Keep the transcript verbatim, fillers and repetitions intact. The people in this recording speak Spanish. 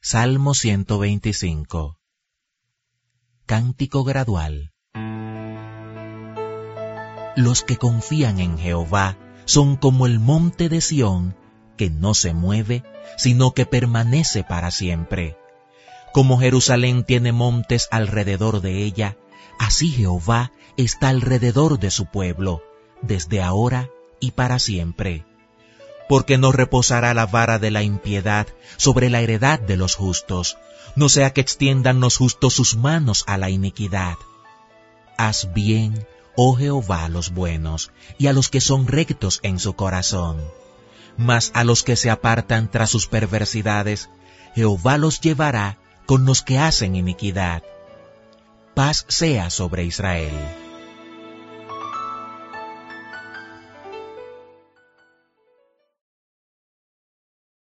Salmo ciento veinticinco. Cántico gradual. Los que confían en Jehová son como el monte de Sión, que no se mueve, sino que permanece para siempre. Como Jerusalén tiene montes alrededor de ella, así Jehová está alrededor de su pueblo, desde ahora y para siempre. Porque no reposará la vara de la impiedad sobre la heredad de los justos, no sea que extiendan los justos sus manos a la iniquidad. Haz bien, oh Jehová, a los buenos, y a los que son rectos en su corazón. Mas a los que se apartan tras sus perversidades, Jehová los llevará con los que hacen iniquidad. Paz sea sobre Israel.